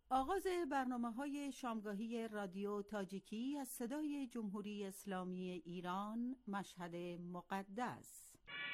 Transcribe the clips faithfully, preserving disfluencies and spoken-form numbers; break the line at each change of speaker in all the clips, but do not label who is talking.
آغاز برنامه‌های شامگاهی رادیو تاجیکی از صدای جمهوری اسلامی ایران، مشهد مقدس.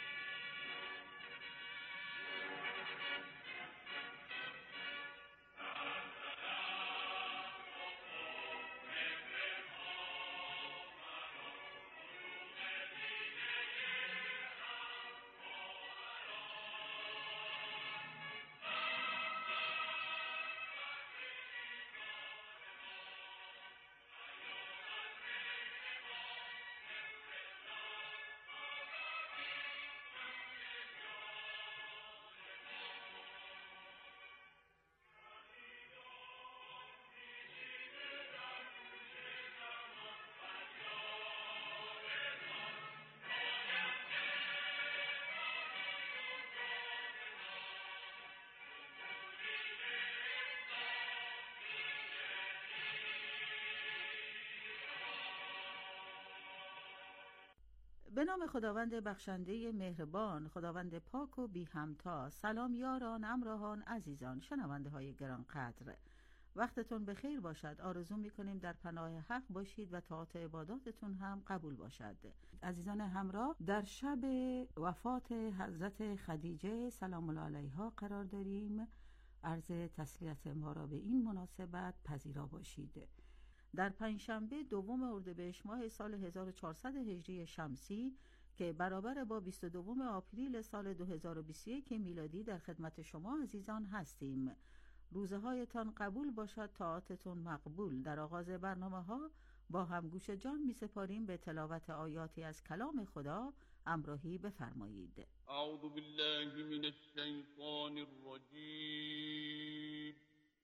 به نام خداوند بخشنده مهربان، خداوند پاک و بی همتا. سلام یاران، امراهان، عزیزان، شنونده های گرانقدر، وقتتون بخیر باشد. آرزو میکنیم در پناه حق باشید و طاعات عباداتتون هم قبول باشد. عزیزان همراه، در شب وفات حضرت خدیجه سلام الله علیها قرار داریم. عرض تسلیت ما را به این مناسبت پذیرا باشید. در پنجشنبه دوم اردیبهشت ماه سال هزار و چهارصد هجری شمسی که برابر با بیست و دوم آپریل سال دو هزار و بیست و یک میلادی در خدمت شما عزیزان هستیم. روزه هایتان قبول باشد، طاعاتتون مقبول. در آغاز برنامه ها با هم گوش جان می سپاریم به تلاوت آیاتی از کلام خدا. همراهی بفرمایید.
اعوذ بالله من الشیطان الرجیم.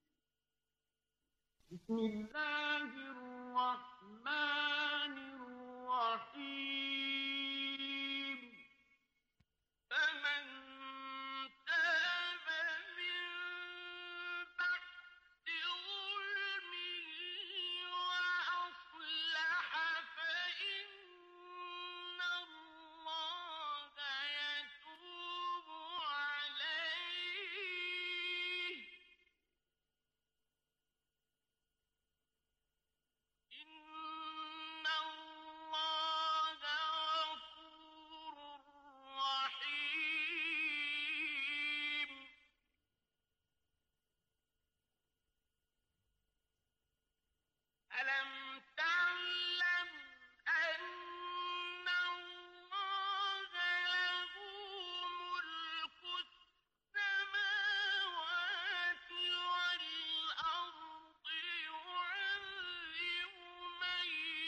بسم الله الرحمن الرحیم. فمن تاب من بعد ظلمه وأصلح فإن الله يتوب عليه. إن الله غفور رحيم. ألم تعلم أن الله له ملك السماوات والأرض، يعذب من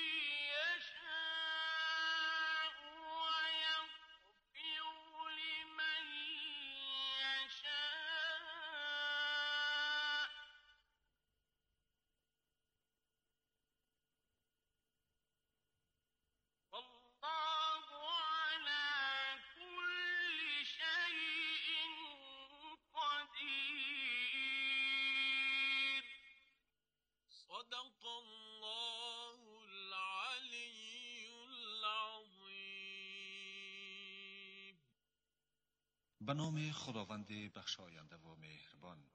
يشاء ويغفر لمن يشاء، والله على كل شيء قدير. صدق الله العلي العظيم.
به نام خداوند بخشاینده و مهربان.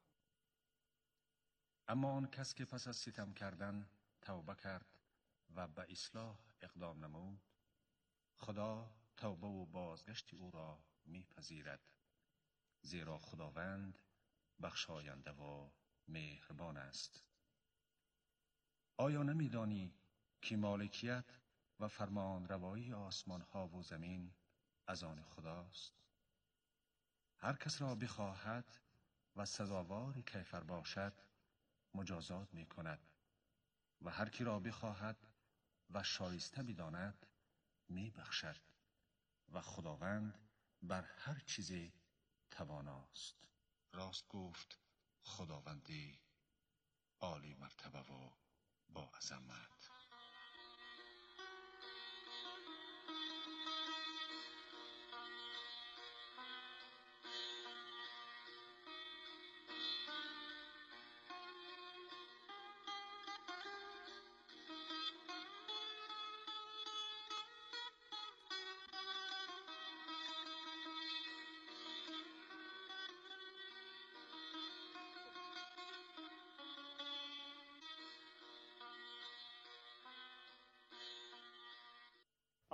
اما آن کس که پس از ستم کردن توبه کرد و به اصلاح اقدام نمود، خدا توبه و بازگشت او را میپذیرد، زیرا خداوند بخشاینده و مهربان است. آیا نمیدانی که مالکیت و فرمان روایی آسمان ها و زمین از آن خداست؟ هر کس را بخواهد و سزاوار کیفر باشد مجازات می کند و هر کی را بخواهد و شایسته بداند می بخشد و خداوند بر هر چیزی تواناست. راست گفت خداوندی عالی مرتبه و با عظمت.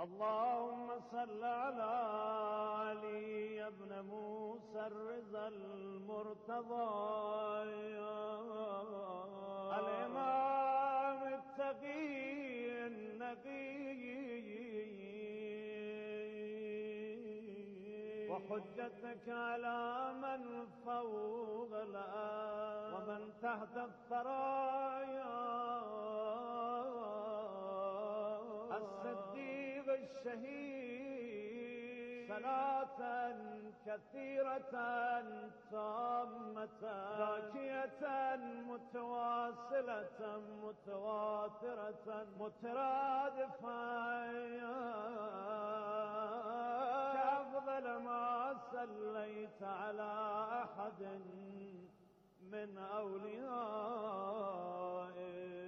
اللهم صل على علي بن موسى الرضا المرتضى الإمام التقي النقي وحجتك على من فوق الأرض ومن تحت الثرايا الصديق الشهيد صلاة كثيرة تامة ذاكية متواصلة متواترة مترادفة كأفضل ما صليت على أحد من أوليائك.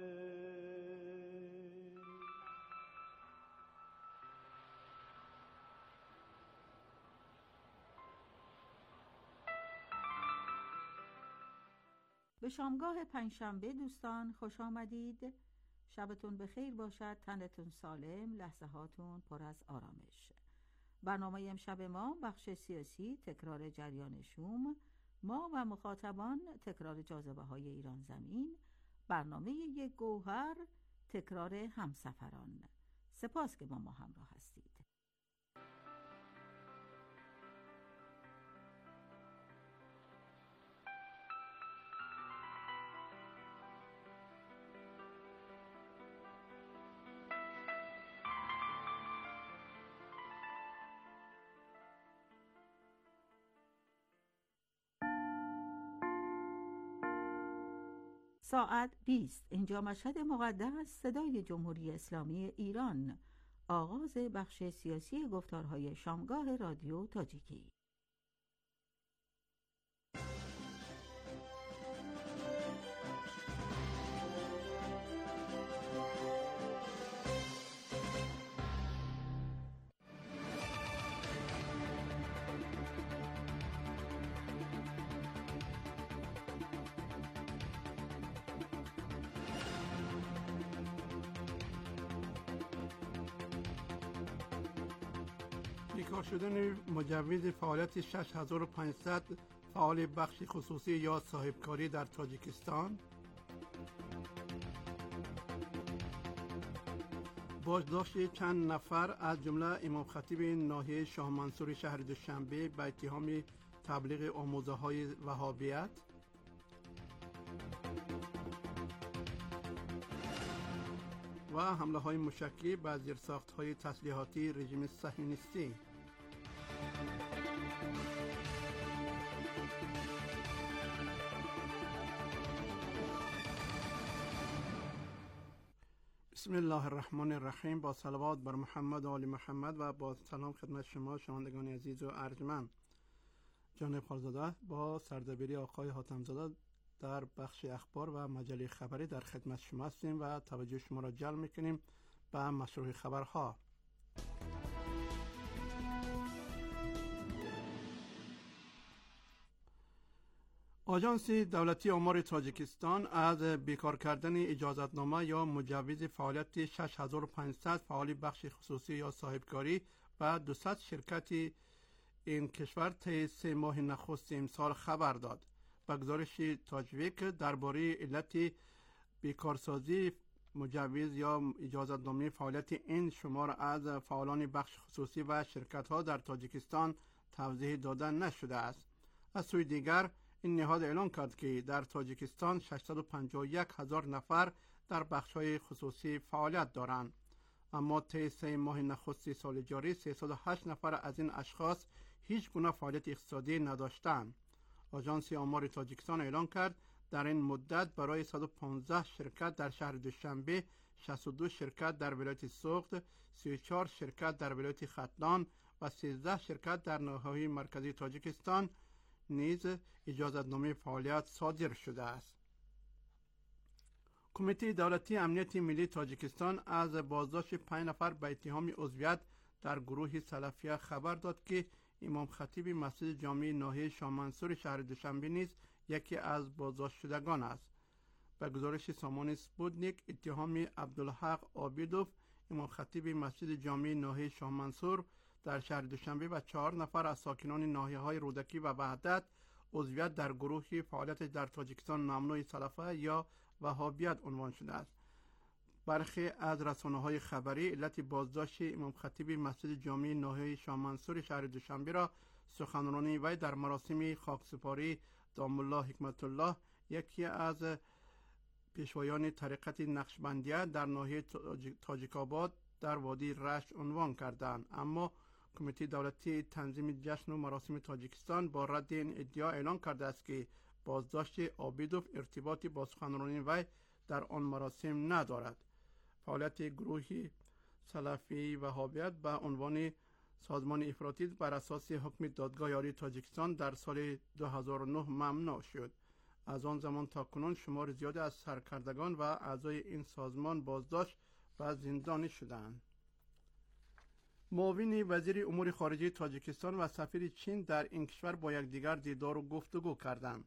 به شامگاه پنجشنبه دوستان خوش آمدید. شبتون بخیر باشد، تنتون سالم، لحظه هاتون پر از آرامش. برنامه امشب ما بخش سیاسی، تکرار جریان شوم، ما و مخاطبان، تکرار جاذبه های ایران زمین، برنامه یک گوهر، تکرار همسفران. سپاس که با ما همراه هستید. ساعت بیست. اینجا مشهد مقدس، صدای جمهوری اسلامی ایران. آغاز بخش سیاسی گفتارهای شامگاه رادیو تاجیکی.
بیکار شدن مجوز فعالیت شش هزار و پانصد فعال بخش خصوصی یا صاحبکاری در تاجیکستان، بازداشت چند نفر از جمله امام خطیب ناحیه شاه منصور شهر دوشنبه به اتهام تبلیغ آموزه‌های وهابیت، و حمله های موشکی به زیرساخت های تسلیحاتی رژیم صهیونیستی. بسم الله الرحمن الرحیم. با صلوات بر محمد و آل محمد و با سلام خدمت شما شنوندگان عزیز و ارجمند. جناب خالزاده با سردبیری آقای حاتمزاده در بخش اخبار و مجله خبری در خدمت شما هستیم و توجه شما را جلب میکنیم به مشروع خبرها. آژانس دولتی آمار تاجیکستان از بیکار کردن اجازتنامه یا مجوز فعالیت شش هزار و پانصد فعال بخش خصوصی یا صاحبکاری و دویست شرکت این کشور طی سه ماه نخست امسال خبر داد. به گزارش تاجویک درباره علت بیکارسازی مجوز یا اجازتنامه فعالیت این شمار از فعالان بخش خصوصی و شرکت‌ها در تاجیکستان توضیح داده نشده است. از سوی دیگر این نهاد اعلام کرد که در تاجیکستان ششصد و پنجاه و یک هزار نفر در بخش‌های خصوصی فعالیت دارند، اما طی سه ماه نخست سال جاری سیصد و هشت نفر از این اشخاص هیچ گونه فعالیت اقتصادی نداشتند. آژانس آمار تاجیکستان اعلام کرد در این مدت برای صد و پانزده شرکت در شهر دوشنبه، شصت و دو شرکت در ولایت سوخت، سی و چهار شرکت در ولایت ختلان و سیزده شرکت در ناحیه مرکزی تاجیکستان نیز اجازتنامه فعالیت صادر شده است. کمیته دولتی امنیت ملی تاجیکستان از بازداشت پنج نفر به اتهام عضویت در گروه سلفیه خبر داد که امام خطیب مسجد جامع ناحیه شاه منصور شهر دوشنبه نیز یکی از بازداشت شدگان است. به گزارش سامان سپوتنیک، اتهام عبدالحق عابدوف، امام خطیب مسجد جامع ناحیه شاه منصور در شهر دوشنبه و چهار نفر از ساکنان ناحیه‌های رودکی و وحدت عضویت در گروهی فعالیت در تاجیکستان ممنوع سلفه یا وهابیت عنوان شده است. برخی از رسانه‌های خبری علت بازداشت امام خطیب مسجد جامع ناحیه شاه منصور شهر دوشنبه را سخنرانی وی در مراسم خاکسپاری دام الله حکمت الله، یکی از پیشوایان طریقت نقشبندیه در ناحیه تاجیک آباد در وادی رشت عنوان کردند. اما کمیته دولتی تنظیم جشن و مراسم تاجیکستان با رد این ادعا اعلان کرده است که بازداشت عابدوف ارتباطی با سخنرانی وی در آن مراسم ندارد. فعالیت گروهی سلفی وهابیت به عنوان سازمان افراطی بر اساس حکم دادگاه عالی تاجیکستان در سال دو هزار و نه ممنوع شد. از آن زمان تا کنون شمار زیادی از سرکردگان و اعضای این سازمان بازداشت و زندانی شدند. معاون وزیر امور خارجه تاجیکستان و سفیر چین در این کشور با یکدیگر دیدار و گفتگو کردند.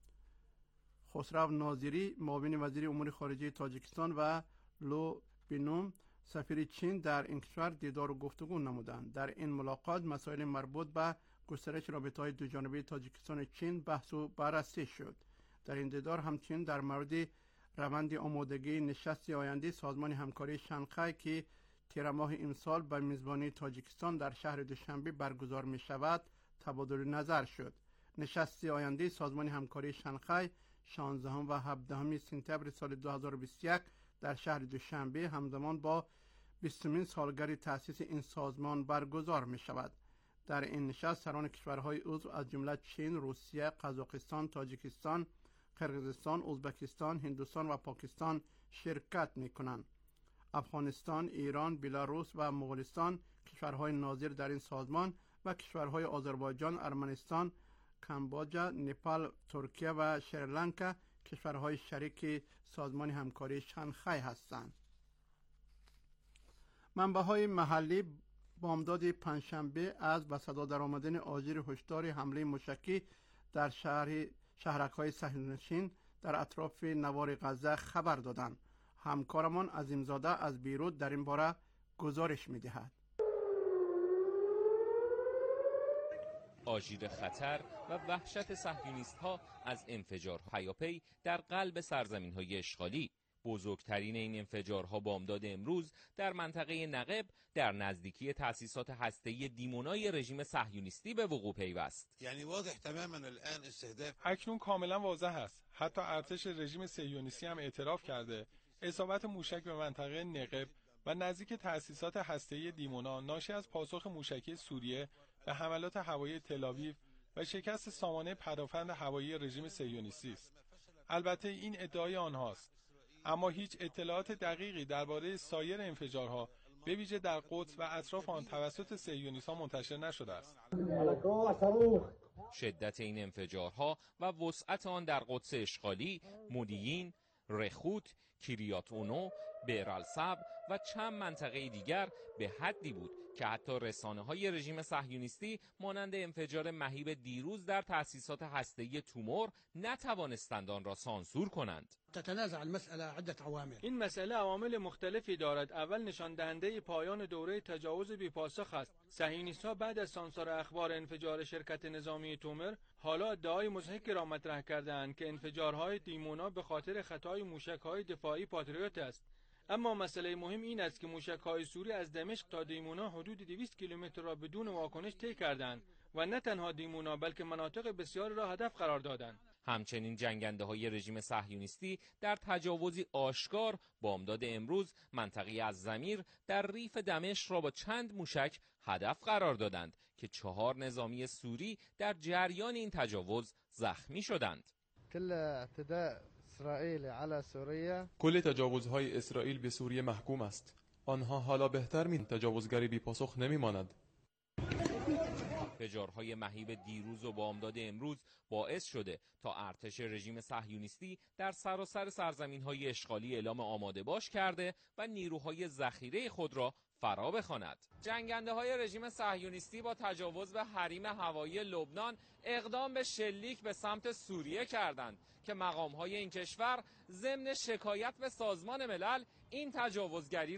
خسرو ناظری معاون وزیر امور خارجه تاجیکستان و لو بینوم سفیر چین در این کشور دیدار و گفتگو نمودند. در این ملاقات مسائل مربوط به گسترش رابطه‌های دوجانبه تاجیکستان و چین بحث و بررسی شد. در این دیدار همچنین در مورد روند آمادگی نشست آینده سازمان همکاری شانگهای که تیر ماه امسال به میزبانی تاجیکستان در شهر دوشنبه برگزار می شود تبادل نظر شد. نشست آینده سازمان همکاری شانگهای شانزدهم و هفدهم سپتامبر سال دو هزار و بیست و یک در شهر دوشنبه همزمان با بیستمین سالگرد تأسیس این سازمان برگزار می شود. در این نشست سران کشورهای عضو از جمله چین، روسیه، قزاقستان، تاجیکستان، قرقیزستان، ازبکستان، هندوستان و پاکستان شرکت می کنند. افغانستان، ایران، بلاروس و مغولستان کشورهای ناظر در این سازمان و کشورهای آذربایجان، ارمنستان، کامبوجا، نپال، ترکیه و سریلانکا کشورهای شریک سازمان همکاری شانگهای هستند. منبع‌های محلی بامداد پنجشنبه از به صدا درآمدن آژیر هشدار حمله موشکی در شهر شهرک‌های صهیونشین در اطراف نوار غزه خبر دادند. همکارمان عظیمزاده از بیروت در این باره گزارش می‌دهد.
آژیر خطر و وحشت صهیونیست‌ها از انفجار پیاپی در قلب سرزمین‌های اشغالی. بزرگترین این انفجارها بامداد امروز در منطقه نقب در نزدیکی تأسیسات هسته‌ای دیمونای رژیم صهیونیستی به وقوع پیوست.
یعنی واضح تماما الان استهداف
اکنون کاملا واضح است. حتی ارتش رژیم صهیونیستی هم اعتراف کرده اصابت موشک به منطقه نقب و نزدیک تأسیسات هسته‌ای دیمونا ناشی از پاسخ موشکی سوریه به حملات هوایی تل‌آویو و شکست سامانه پدافند هوایی رژیم صهیونیستی است. البته این ادعای آنهاست، اما هیچ اطلاعات دقیقی درباره سایر انفجارها به ویژه در قدس و اطراف آن توسط صهیونیست‌ها منتشر نشده است.
شدت این انفجارها و وسعت آن در قدس اشغالی، مودیین، رخوت، کریات اونو، بئر الصبر و چند منطقه دیگر به حدی بود که حتی رسانه‌های رژیم صهیونیستی مانند انفجار مهیب دیروز در تأسیسات هسته‌ای تومور نتوانستند آن را سانسور کنند.
تتنازع المسألة عدة عوامل.
این مسئله عوامل مختلفی دارد. اول نشان دهنده پایان دوره تجاوز بی‌پاسخ است. صهیونیست‌ها بعد از سانسور اخبار انفجار شرکت نظامی تومر حالا ادعای مضحکی را مطرح کرده‌اند که انفجارهای دیمونا به خاطر خطای موشک‌های دفاعی پاتریوت است. اما مسئله مهم این است که موشک‌های سوری از دمشق تا دیمونا حدود دویست کیلومتر را بدون واکنش طی کردند و نه تنها دیمونا بلکه مناطق بسیاری را هدف قرار دادند.
همچنین جنگنده‌های رژیم صهیونیستی در تجاوزی آشکار بامداد امروز منطقه از زمیر در ریف دمشق را با چند موشک هدف قرار دادند که چهار نظامی سوری در جریان این تجاوز زخمی شدند.
کل اعتداء اسرائیل علی سوریه
کل تجاوزهای اسرائیل به سوریه محکوم است. آنها حالا بهتر می تجاوزگری بی پاسخ نمی ماند.
انفجارهای مهیب دیروز و بامداد امروز باعث شده تا ارتش رژیم صهیونیستی در سراسر سرزمین‌های اشغالی اعلام آماده باش کرده و نیروهای ذخیره خود را فرا بخواند. جنگنده‌های رژیم صهیونیستی با تجاوز به حریم هوایی لبنان اقدام به شلیک به سمت سوریه کردند که مقام‌های این کشور ضمن شکایت به سازمان ملل این تجاوزگری را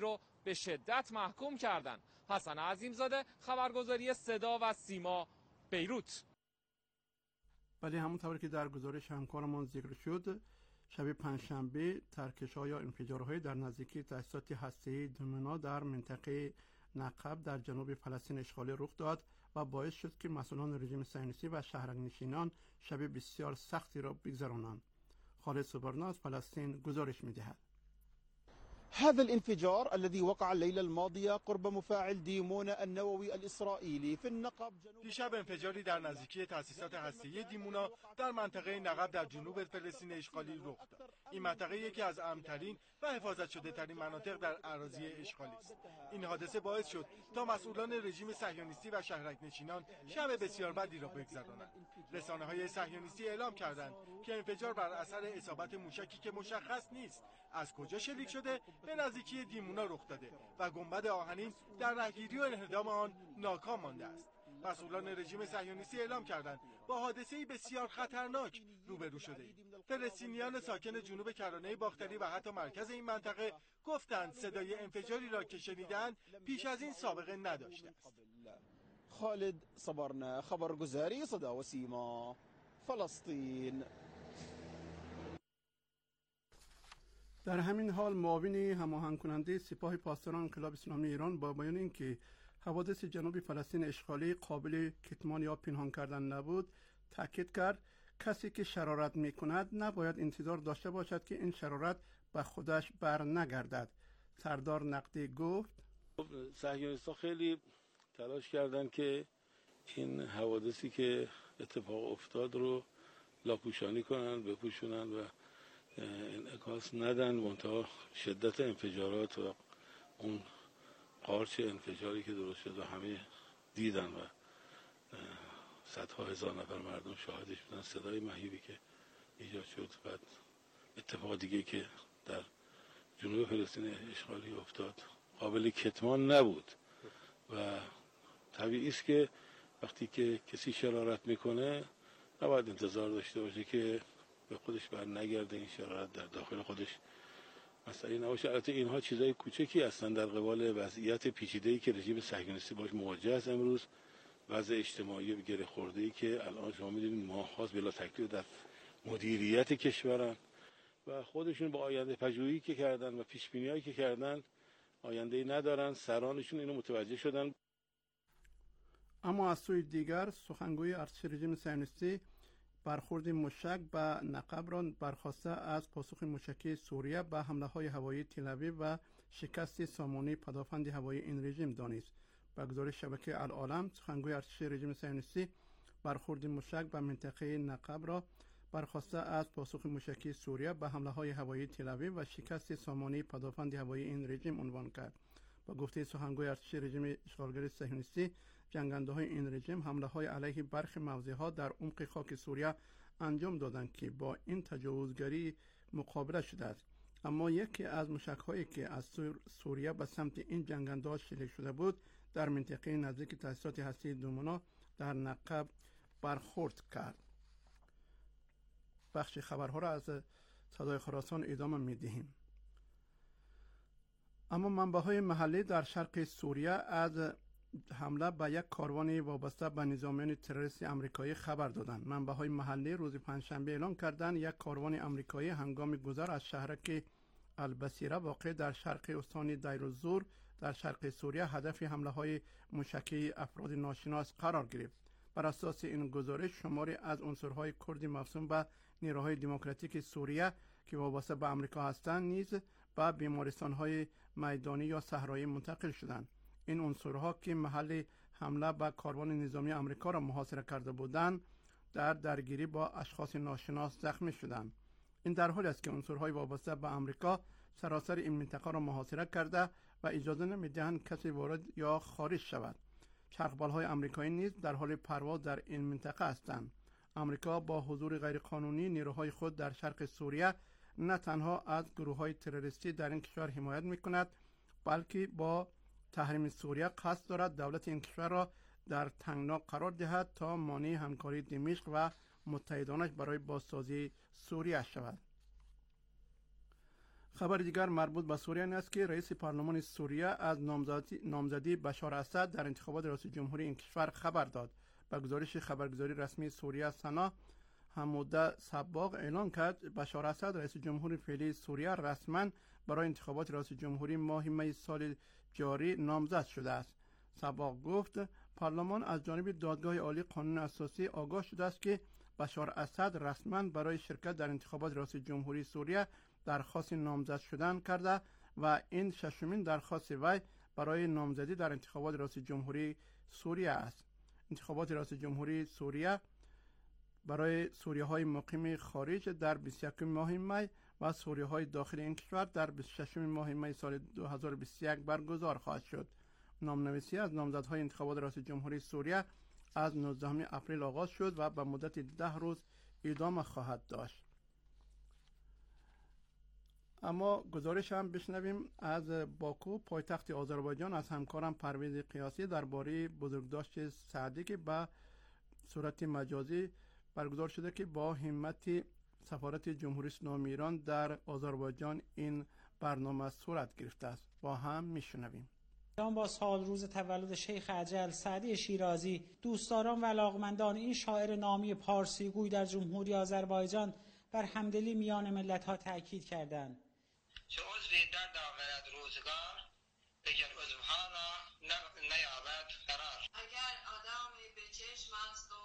به شدت محکوم کردند. حسن عظیمزاده، خبرگزاری صدا و سیما، بیروت.
ولی همونطور که در گزارش همکارمان ذکر شد، شب پنجشنبه ترکش‌ها یا انفجارهای در نزدیکی تأسیسات هسته‌ای دومنا در منطقه نقب در جنوب فلسطین اشغالی رخ داد و باعث شد که مسئولان رژیم صهیونیستی و شهرنشینان شب بسیار سختی را بگذرانند. خالد صبرنا از فلسطین گزارش می‌دهد.
هذا الانفجار الذي وقع الليلة الماضية قرب مفاعل ديمونا النووي الإسرائيلي في النقب.
دیشب انفجاری در نزدیکی تأسیسات هسته‌ای دیمونا در منطقه نقب در جنوب فلسطین اشغالی رخ داد. این منطقه یکی از امن‌ترین و حفاظت شده ترین مناطق در اراضی اشغالی است. این حادثه باعث شد تا مسئولان رژیم صهیونیستی و شهرک‌نشینان شب بسیار بدی را بگذرانند. رسانه‌های صهیونیستی اعلام کردند که انفجار بر اثر اصابت موشکی که مشخص نیست از کجا شلیک شده به نزدیکی دیمونا رخ داده و گنبد آهنین در رهگیری و انهدام آن ناکام مانده است. مسئولان رژیم صهیونیستی اعلام کردند با حادثه‌ای بسیار خطرناک روبرو شده ایم. فلسطینیان ساکن جنوب کرانه باختری و حتی مرکز این منطقه گفتند صدای انفجاری را که شنیدند پیش از این سابقه نداشته است.
خالد صبرنا، خبرگزاری صدا و سیما، فلسطین.
در همین حال معاون هماهنگ کننده سپاه پاسداران انقلاب اسلامی ایران با بیان اینکه حوادث جنوب فلسطین اشغالی قابل کتمان یا پنهان کردن نبود، تاکید کرد کسی که شرارت می‌کند نباید انتظار داشته باشد که این شرارت به خودش بر نگردد. سردار نقدی گفت
صهیونیست‌ها خیلی تلاش کردند که این حوادثی که اتفاق افتاد رو لاپوشانی کنند، بپوشونند و انعکاس ندن. منتها شدت انفجارات و اون قارچ انفجاری که درست شد و همه دیدن و صدها هزار نفر مردم شاهدش بودن، صدای مهیبی که ایجاد شد. بعد اتفاق دیگه که در جنوب فلسطین اشغالی افتاد قابل کتمان نبود و طبیعی است که وقتی که کسی شرارت میکنه نباید انتظار داشته باشه که به خودش بر نگرده، این شرارت در داخل خودش مسئله نباشه. البته اینها چیزای کوچکی هستن در قبال وضعیت پیچیده‌ای که رژیم صهیونیستی باش مواجه است امروز، وضع اجتماعی گره خورده‌ای که الان شما می‌دونید ماه‌هاست بلا تکلیف در مدیریت کشورن و خودشون با آینده پژوهی که کردن و پیش‌بینی‌هایی که کردن آینده‌ای ندارن. سرانشون اینو متوجه شدن.
اما از سوی دیگر سخنگوی ارتش رژیم صهیونیستی برخورد موشک به نقب را برخواسته از پاسخ موشکی سوریه به حمله‌های هوایی تل‌آویو و شکست سامانه پدافند هوایی این رژیم دانست. به گزارش شبکه العالم، سخنگوی ارتش رژیم صهیونیستی برخورد موشک به منطقه نقب را برخواسته از پاسخ موشکی سوریه به حمله‌های هوایی تل‌آویو و شکست سامانه پدافند هوایی این رژیم عنوان کرد. با گفته سخنگوی ارتش رژیم اشغالگر صهیونیستی، جنگنده‌های این رژیم حمله‌های علیه برخی موضع‌ها در عمق خاک سوریه انجام دادند که با این تجاوزگری مقابله شده است. اما یکی از موشک‌هایی که از سوریه به سمت این جنگنده‌ها شلیک شده بود در منطقه نزدیک تأسیسات هسته‌ای دومنا در نقب برخورد کرد. بخش خبرها را از صدای خراسان ادامه می‌دهیم. اما منبع‌های محلی در شرق سوریه از حمله به یک کاروان وابسته به نظامیان تروریستی آمریکایی خبر دادند. منبع‌های محلی روز پنجشنبه اعلام کردند یک کاروان آمریکایی هنگام گذر از شهرک البصیره واقع در شرق استان دیرالزور در شرق سوریه هدف حمله‌های موشکی افراد ناشناس قرار گرفت. بر اساس این گزارش شماری از عنصرهای کردی مفصول به نیروهای دموکراتیک سوریه که وابسته به آمریکا هستند نیز به بیمارستان‌های میدانی یا صحرایی منتقل شدند. این عنصرها که محل حمله به کاروان نظامی آمریکا را محاصره کرده بودند در درگیری با اشخاص ناشناس زخمی شدند. این در حالی است که عنصرهای وابسته به آمریکا سراسر این منطقه را محاصره کرده و اجازه نمی‌دهند کسی وارد یا خارج شود. چرخبال‌های آمریکایی نیز در حال پرواز در این منطقه هستند. آمریکا با حضور غیرقانونی نیروهای خود در شرق سوریه نه تنها از گروه‌های تروریستی در این کشور حمایت می‌کند، بلکه با تحریم سوریه قصد دارد دولت این کشور را در تنگنا قرار دهد تا مانع همکاری دمشق و متحدانش برای بازسازی سوریه شود. خبر دیگر مربوط به سوریه است که رئیس پارلمان سوریه از نامزدی, نامزدی بشار اسد در انتخابات ریاست جمهوری این کشور خبر داد. به گزارش خبرگزاری رسمی سوریه سنا، حموده سباق اعلان کرد بشار اسد رئیس جمهوری فعلی سوریه رسما برای انتخابات ریاست جمهوری ماه می سال جاری نامزد شده است. سباق گفت پارلمان از جانب دادگاه عالی قانون اساسی آگاه شده است که بشار اسد رسما برای شرکت در انتخابات ریاست جمهوری سوریه درخواست نامزد شدن کرده و این ششمین درخواست وی برای نامزدی در انتخابات ریاست جمهوری سوریه است. انتخابات ریاست جمهوری سوریه برای سوریه های مقیم خارج در بیست و یکم ماه می و سوریه های داخل این کشور در بیست و ششم ماه می سال دو هزار و بیست و یک برگزار خواهد شد. نامنویسی از نامزدهای انتخابات ریاست جمهوری سوریه از نوزدهم اپریل آغاز شد و به مدت ده روز ادامه خواهد داشت. اما گزارش هم بشنویم از باکو، پایتخت آذربایجان، از همکارم پرویز قیاسی درباره بزرگداشت سعدی که به صورت مجازی برگزار شده که با همت سفارت جمهوری اسلامی ایران در آذربایجان این برنامه صورت گرفته است. با هم میشنویم.
با سال روز تولد شیخ اجل سعدی شیرازی، دوستداران و علاقمندان این شاعر نامی پارسی گوی در جمهوری آذربایجان بر همدلی میان ملت‌ها تاکید کردند.
چه عضوی در داغرد روزگار اگر عضوها را نیابد قرار. اگر آدمی به چشم است و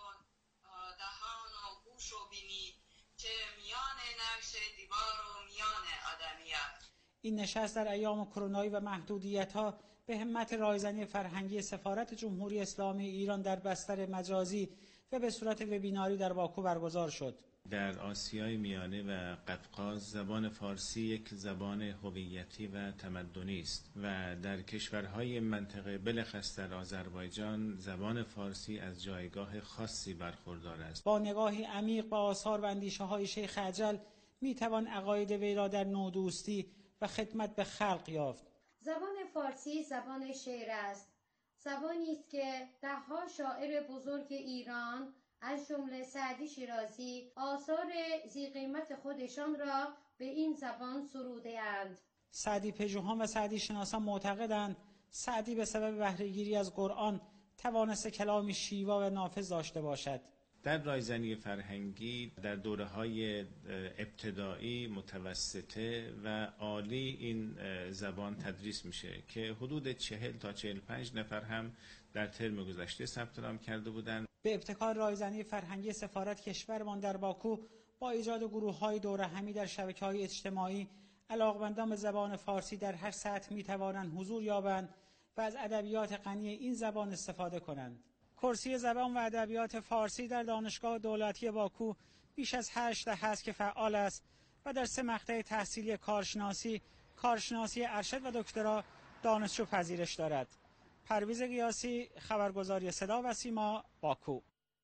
دهان و گوش و بینی، چه میان نقش دیوار و میان آدمیت.
این نشست در ایام کرونایی و محدودیت‌ها به همت رایزنی فرهنگی سفارت جمهوری اسلامی ایران در بستر مجازی و به صورت وبیناری در باکو برگزار شد.
در آسیای میانه و قفقاز زبان فارسی یک زبان هویتی و تمدنی است و در کشورهای منطقه بلخص در آذربایجان زبان فارسی از جایگاه خاصی برخوردار است.
با نگاهی عمیق به آثار و اندیشه‌های شیخ اجل میتوان عقاید وی را در نودوستی و خدمت به خلق یافت.
زبان فارسی زبان شعر است. زبانی است که ده‌ها شاعر بزرگ ایران از جمله سعدی شیرازی آثار ذی قیمت خودشان را به این زبان سروده اند.
سعدی پژوهان و سعدی شناسان معتقدند سعدی به سبب بهره‌گیری از قرآن توانسته کلامی شیوا و نافذ داشته باشد.
در رایزنی فرهنگی در دوره‌های ابتدایی، متوسطه و عالی این زبان تدریس میشه که حدود چهل تا چهل و پنج نفر هم در ترم گذشته ثبت نام کرده بودند.
به ابتکار رایزنی فرهنگی سفارت کشورمان در باکو با ایجاد گروه‌های دوره همی در شبکه‌های اجتماعی، علاقمندان به زبان فارسی در هر سطح می‌توانند حضور یابند و از ادبیات غنی این زبان استفاده کنند. کرسی زبان و ادبیات فارسی در دانشگاه دولتی باکو بیش از هشت دهه است که فعال است و در سه مقطع تحصیلی کارشناسی، کارشناسی ارشد و دکترا دانشجو پذیرش دارد. پرویز قیاسی، خبرگزاری صدا و سیما، باکو.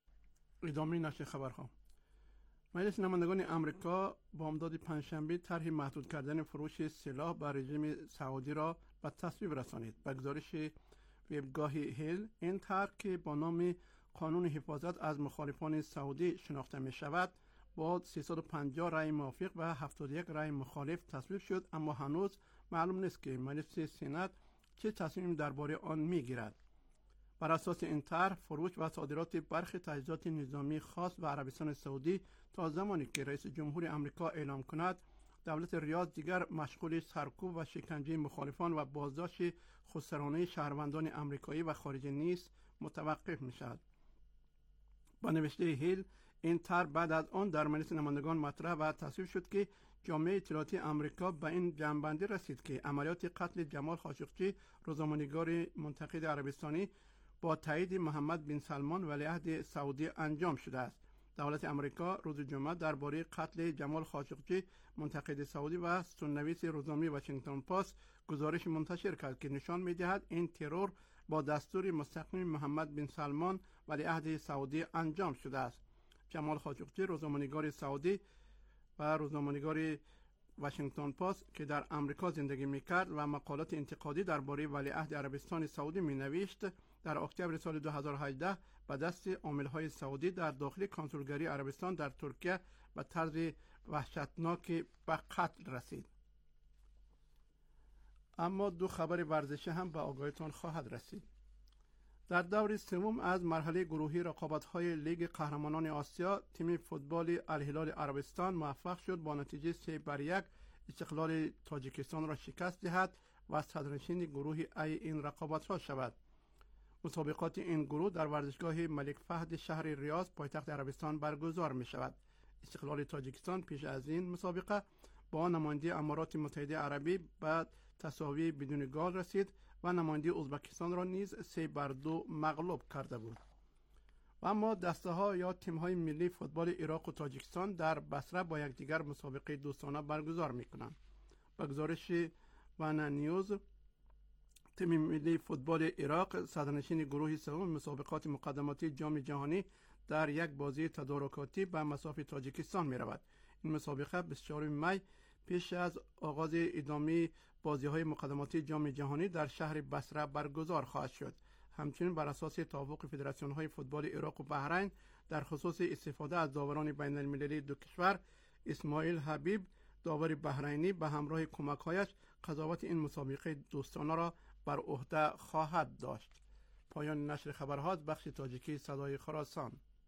ادامه نشر خبرها. مجلس نمایندگان امریکا بامداد پنجشنبه طرح محدود کردن فروش سلاح به رژیم سعودی را به تصویب رسانید. به گزارش وبگاه هیل، این طرح که با نام قانون حفاظت از مخالفان سعودی شناخته می شود با سیصد و پنجاه رای موافق و هفتاد و یک رای مخالف تصویب شد، اما هنوز معلوم نیست که مجلس سنا چه تصمیمی درباره آن می گیرد. بر اساس این طرح فروش و صادرات برخی تجهیزات نظامی خاص به عربستان سعودی تا زمانی که رئیس جمهور آمریکا اعلام کند دولت ریاض دیگر مشغول سرکوب و شکنجه مخالفان و بازداشت خودسرانه شهروندان آمریکایی و خارجی نیست متوقف می شود. با نوشته هیل، این طرح بعد از آن در مجلس نمایندگان مطرح و تصویب شد که جامعه اطلاعاتی آمریکا به این جمع‌بندی رسید که عملیات قتل جمال خاشقچی، روزنامه‌نگار منتقد عربستانی، با تایید محمد بن سلمان ولیعهد سعودی انجام شده است. دولت آمریکا روز جمعه درباره قتل جمال خاشقچی، منتقد سعودی و سخن‌نویس روزنامه واشنگتن پست گزارش منتشر کرد که نشان می‌دهد این ترور با دستور مستقیم محمد بن سلمان ولیعهد سعودی انجام شده است. جمال خاشقچی، روزنامه‌نگار سعودی و روزنامه‌نگار واشنگتن پست که در آمریکا زندگی می‌کرد و مقالات انتقادی درباره ولیعهد عربستان سعودی می‌نوشت، در اکتبر سال دو هزار و هجده به دست عامل‌های سعودی در داخل کنسولگری عربستان در ترکیه به طرز وحشتناک به قتل رسید. اما دو خبر ورزشی هم به آگاهیتان خواهد رسید. در دور سوم از مرحله گروهی رقابت‌های لیگ قهرمانان آسیا، تیم فوتبال الهلال عربستان موفق شد با نتیجه سه بر یک استقلال تاجیکستان را شکست دهد و صدرنشین گروه ای این رقابت‌ها شود. مسابقات این گروه در ورزشگاه ملک فهد شهر ریاض پایتخت عربستان برگزار می شود. استقلال تاجیکستان پیش از این مسابقه با نماینده امارات متحده عربی به تساوی بدون گل رسید و نماینده ازبکستان را نیز سه بر دو مغلوب کرده بود. و اما دسته ها یا تیم های ملی فوتبال عراق و تاجیکستان در بصره با یکدیگر مسابقه دوستانه برگزار می کنند. به گزارش وانا نیوز، تیم ملی فوتبال عراق صدرنشین گروه سوم مسابقات مقدماتی جام جهانی در یک بازی تدارکاتی به مصاف تاجیکستان می رود. این مسابقه بیست و چهارم می پیش از آغاز ادامه بازی های مقدماتی جام جهانی در شهر بصره برگزار خواهد شد. همچنین بر اساس توافق فدراسیون های فوتبال عراق و بحرین در خصوص استفاده از داوران بین المللی دو کشور، اسماعیل حبیب داور بحرینی به همراه کمک‌هایش قضاوت این مسابقه دوستانه را بر عهده خواهد داشت. پایان نشر خبرها از بخش تاجیکی صدای خراسان.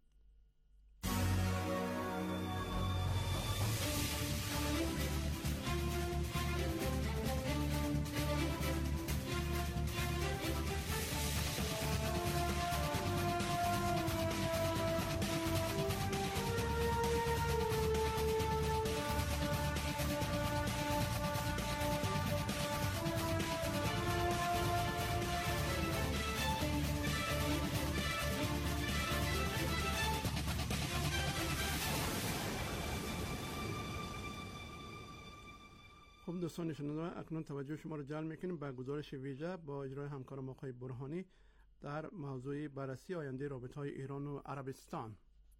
خب دوستان شنونده، اکنون توجه شما را جلب میکنیم به گزارش ویژه با اجرای همکارم آقای برهانی در موضوع بررسی آینده رابطه‌های ایران و عربستان.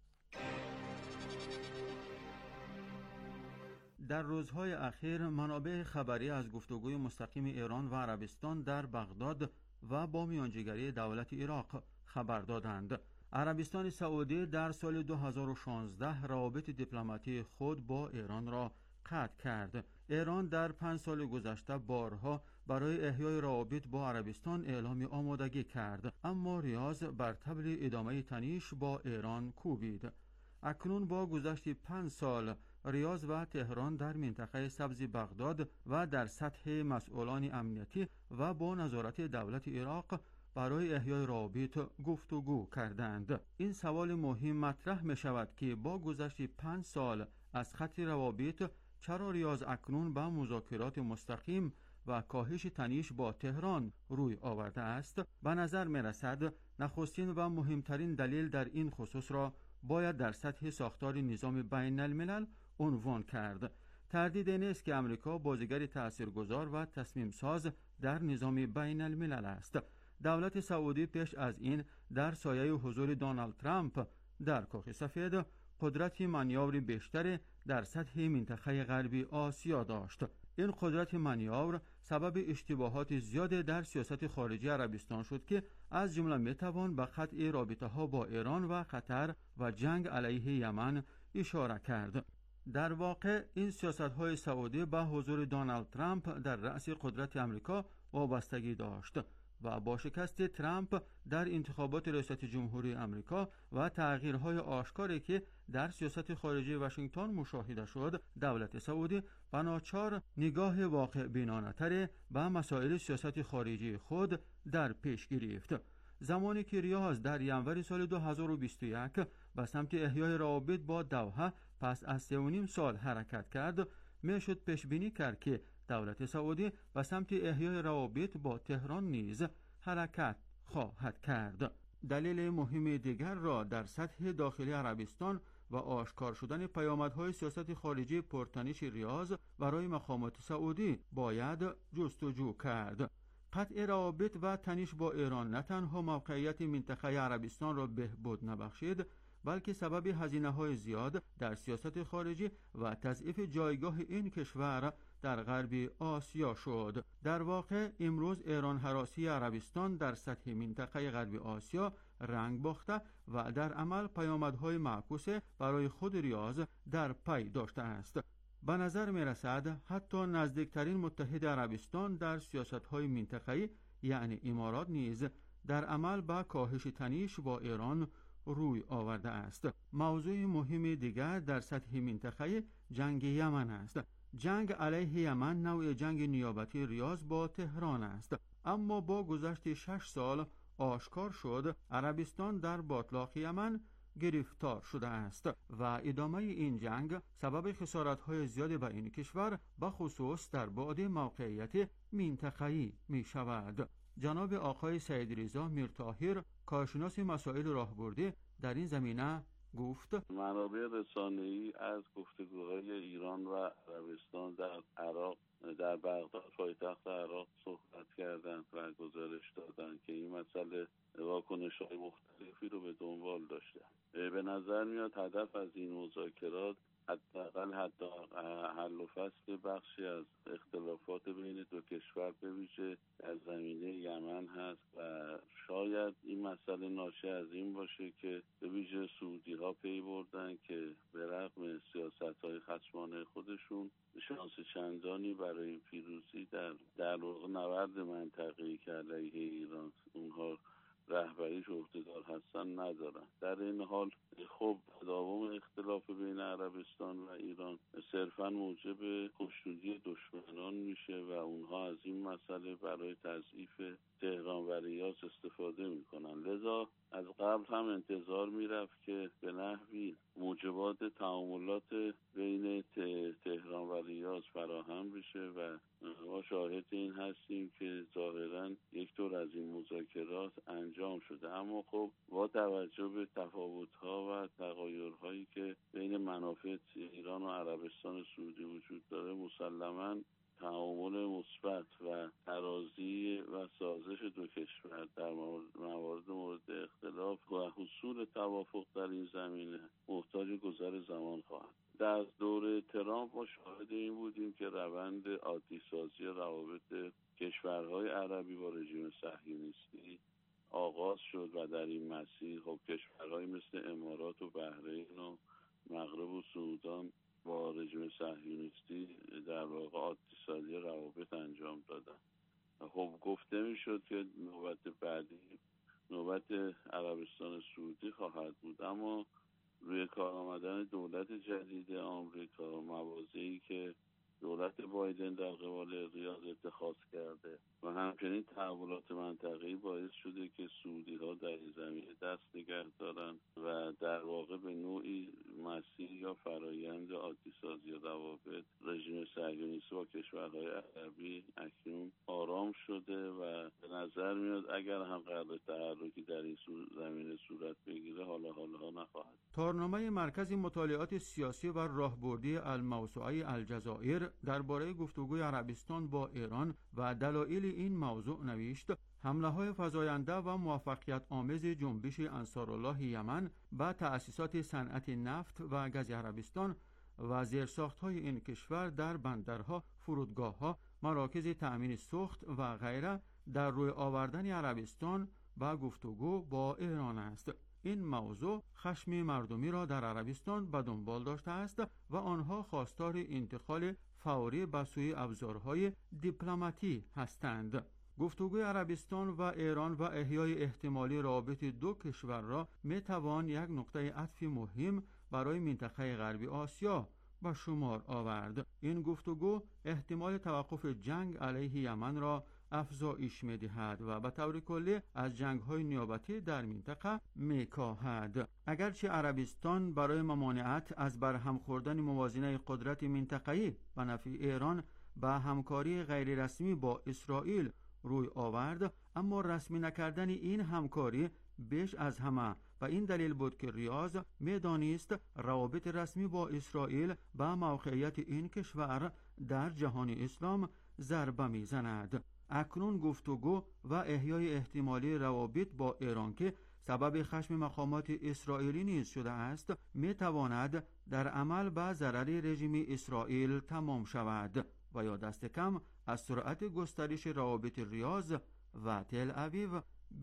در روزهای اخیر منابع خبری از گفتگوی مستقیم ایران و عربستان در بغداد و با میانجیگری دولت عراق خبر دادند. عربستان سعودی در سال دو هزار و شانزده روابط دیپلماتی خود با ایران را قطع کرد. ایران در پنج سال گذشته بارها برای احیای روابط با عربستان اعلام آمادگی کرد، اما ریاض بر طبل ادامه تنیش با ایران کوبید. اکنون با گذشت پنج سال ریاض و تهران در منطقه سبز بغداد و در سطح مسئولان امنیتی و با نظارت دولت عراق برای احیای روابط گفتگو کردند. این سوال مهم مطرح می شود که با گذشت پنج سال از خط روابط چرا ریاض اکنون به مذاکرات مستقیم و کاهش تنیش با تهران روی آورده است؟ به نظر می رسد نخستین و مهمترین دلیل در این خصوص را باید در سطح ساختار نظام بین الملل عنوان کرد. تردید نیست که امریکا بازیگر تاثیرگذار و تصمیم ساز در نظام بین الملل است. دولت سعودی پیش از این در سایه حضور دونالد ترامپ در کاخ سفید قدرت مانیور بیشتری در سطح منطقه غربی آسیا داشت. این قدرت مانیور سبب اشتباهات زیاد در سیاست خارجی عربستان شد که از جمله میتوان به قطع رابطه ها با ایران و قطر و جنگ علیه یمن اشاره کرد. در واقع این سیاست های سعودی به حضور دونالد ترامپ در رأس قدرت امریکا وابستگی داشت و با شکست ترامپ در انتخابات ریاست جمهوری امریکا و تغییرهای آشکاری که در سیاست خارجی واشنگتن مشاهده شد، دولت سعودی بناچار نگاه واقع بینانه‌تری به مسائل سیاست خارجی خود در پیش گرفت. زمانی که ریاض در ینور سال دو هزار و بیست و یک به سمت احیای روابط با دوحه پس از سه و نیم سال حرکت کرد، میشد پیش بینی کرد که دولت سعودی به سمت احیای روابط با تهران نیز حرکت خواهد کرد. دلیل مهم دیگر را در سطح داخلی عربستان و آشکار شدن پیامدهای سیاست خارجی پرتنش ریاض برای مقامات سعودی باید جستجو کرد. قطع روابط و تنش با ایران نه تنها موقعیت منطقه عربستان را بهبود نبخشید، بلکه سبب هزینه‌های زیاد در سیاست خارجی و تضعیف جایگاه این کشور در غرب آسیا شد. در واقع امروز ایران هراسی عربستان در سطح منطقه غرب آسیا رنگ باخته و در عمل پیامدهای معکوس برای خود ریاض در پی داشته است. به نظر می رسد حتی نزدیکترین متحد عربستان در سیاست‌های منطقه‌ای یعنی امارات نیز در عمل به کاهش تنش با ایران روی آورده است. موضوع مهم دیگر در سطح منطقه جنگ یمن است. جنگ علیه یمن نوع جنگ نیابتی ریاض با تهران است، اما با گذشت شش سال آشکار شد عربستان در باتلاق یمن گرفتار شده است و ادامه این جنگ سبب خسارت‌های زیاد به این کشور به خصوص در بعد موقعیت منطقه‌ای می شود. جناب آقای سید رضا میرطاهر کارشناس مسائل راهبردی در این زمینه گفت
منابع رسانه‌ای از گفتگوهای ایران و عربستان در عراق در بغداد پایتخت عراق صحبت کردند و گزارش دادند که این مسئله واکنش‌های مختلفی رو به دنبال داشته. به نظر میاد هدف از این مذاکرات حداقل حتی حل و فصل بخشی از اختلافات بین دو کشور به ویژه در زمینه یمن هست و شاید این مسئله ناشی از این باشه که به ویژه سعودی ها پی بردن که به رغم سیاست های خصمانه خودشون شانس چندانی برای پیروزی در در واقع نبرد منطقه‌ای که علیه ایران اونها رهبریش عهده‌دار هستن ندارن. در این حال خب تداوم اختلاف بین عربستان و ایران صرفا موجب خشنودی دشمنان میشه و اونها از این مسئله برای تضعیف تهران و ریاض استفاده میکنن. لذا از قبل هم انتظار میرفت که به نحوی موجبات تعاملات بین تهران و ریاض فراهم بشه و ما شاهد این هستیم که ظاهرا یک دور از این مذاکرات انجام شده، اما خب با توجه به تفاوت‌ها و تغایرهایی که بین منافع ایران و عربستان سعودی وجود داره مسلماً تعامل مثبت و ترازی و سازش دو کشور در موارد مورد اختلاف و حصول توافق در این زمینه محتاج گذر زمان خواهد. در دوره ترامپ ما شاهد این بودیم که روند عادی سازی روابط کشورهای عربی با رژیم صهیونیستی آغاز شد و در این مسیر خب کشورهای مثل امارات و بحرین و مغرب و سودان با رژیم صهیونیستی در واقع عادی‌سازی روابط انجام دادن. خب گفته میشد که نوبت بعدی نوبت عربستان سعودی خواهد بود، اما روی کار آمدن دولت جدید آمریکا، مواضعی که دولت بایدن در قبال ریاض اتخاذ کرده و همچنین تحولات منطقه‌ای باعث شده که سعودی‌ها در این زمینه دست نگه دارن و در واقع به نوعی مسیر یا فرایند عادی‌سازی روابط رژیم صهیونیستی با کشورهای عربی اکنون آرام شده و به نظر میاد اگر هم قرار تحرکی در این زمینه صورت بگیره حالا حالا نخواهد.
تارنامه مرکز مطالعات سیاسی و راهبردی الموسوعه الجزایر درباره گفتگوی عربستان با ایران و دلایل این موضوع نوشت: حمله‌های فزاینده و موفقیت آمیز جنبش انصارالله یمن به تأسیسات صنعت نفت و گاز عربستان و زیرساخت‌های این کشور در بندرها، فرودگاه‌ها، مراکز تأمین سوخت و غیره در روی آوردن عربستان به گفتگو با ایران است. این موضوع خشم مردمی را در عربستان به دنبال داشته است و آنها خواستار انتقال فوری به سوی ابزارهای دیپلماتی هستند. گفتگوی عربستان و ایران و احیای احتمالی روابط دو کشور را می توان یک نقطه عطف مهم برای منطقه غربی آسیا به شمار آورد. این گفتگو احتمال توقف جنگ علیه یمن را افزایش می دهد و به طور کلی از جنگ های نیابتی در منطقه می کاهد. اگرچه عربستان برای ممانعت از برهم خوردن موازنه قدرت منطقه‌ای به نفع ایران به همکاری غیر رسمی با اسرائیل روی آورد، اما رسمی نکردن این همکاری بیش از همه و این دلیل بود که ریاض می دانست روابط رسمی با اسرائیل به موقعیت این کشور در جهان اسلام ضربه می زند. اکنون گفتگو و احیای احتمالی روابط با ایران که سبب خشم مقامات اسرائیلی نیز شده است می تواند در عمل به ضرر رژیم اسرائیل تمام شود و یا دست کم از سرعت گسترش روابط ریاض و تل اویو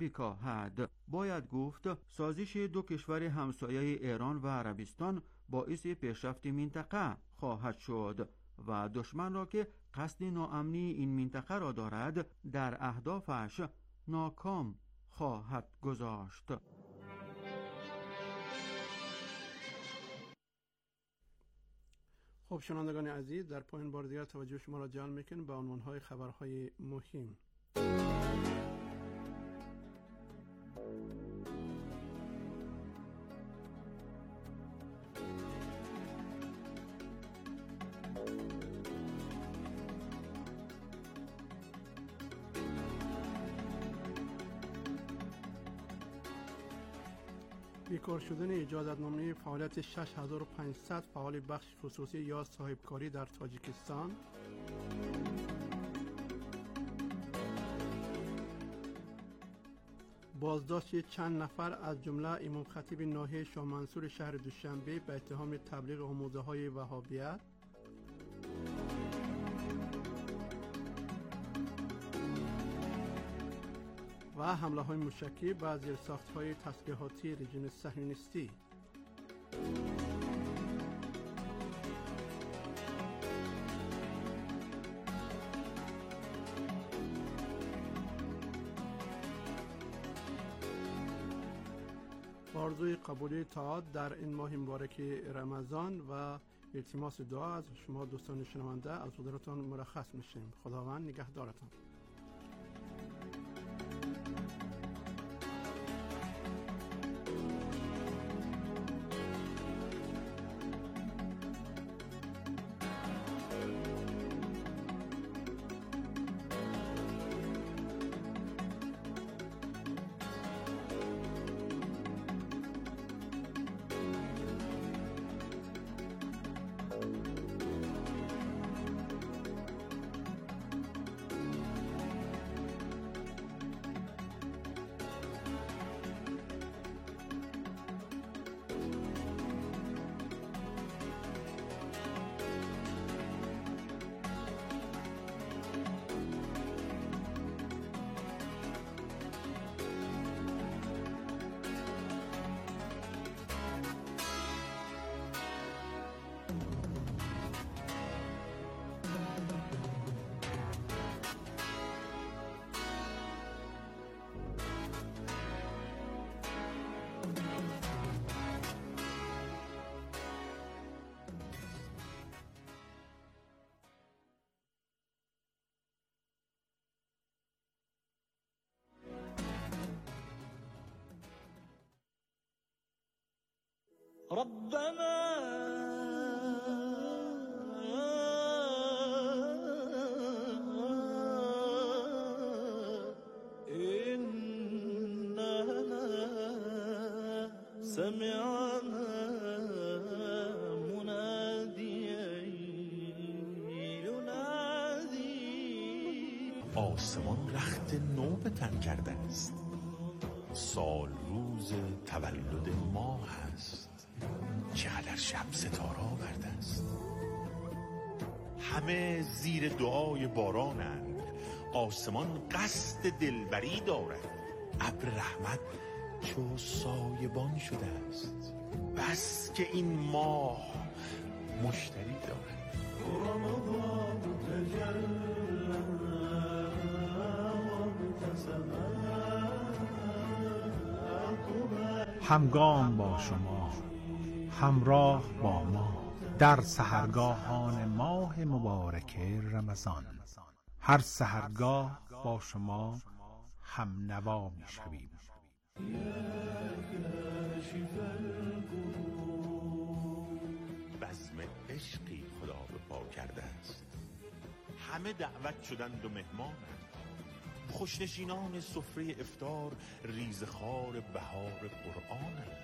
بکاهد. باید گفت سازش دو کشور همسایه ایران و عربستان باعث پیشرفت منطقه خواهد شد و دشمن را که قصد ناامنی این منطقه را دارد در اهدافش ناکام خواهد گذاشت.
خب شنوندگان عزیز، در پایان بار دیگر توجه شما را جلب می‌کنیم به عنوان‌های خبرهای مهم. بیکار شدن اجازتنامه فعالیت شش هزار و پانصد فعال بخش خصوصی یا صاحبکاری در تاجیکستان. بازداشت چند نفر از جمله امام خطیب ناحیه شاه منصور شهر دوشنبه به اتهام تبلیغ آموزه‌های وهابیت. و حمله های موشکی به زیرساخت های تسلیحاتی رژیم صهیونیستی. آرزوی قبولی طاعت در این ماه مبارک رمضان و التماس دعا از شما دوستان شنونده از حضورتان مرخص میشیم. خداوند نگهدارتان.
ربنا إننا سمعنا مناديا ينادي.
آسمان رخت نو به تن کرده است، سال روز تولد ماه است، چقدر شب ستاره آورده است. همه زیر دعای بارانند، آسمان قصد دلبری دارد، ابر رحمت چو سایبان شده است، بس که این ماه مشتری دارد.
رمضان تجلى وابتسم.
همگام با شما، همراه با ما در سحرگاهان ماه مبارک رمضان. هر سحرگاه با شما هم نوا می شویم.
بزم عشقی خدا به پا کرده است، همه دعوت شدند و مهمانند. خوشنشینان سفره افطار ریزخوار بهار قرآنند.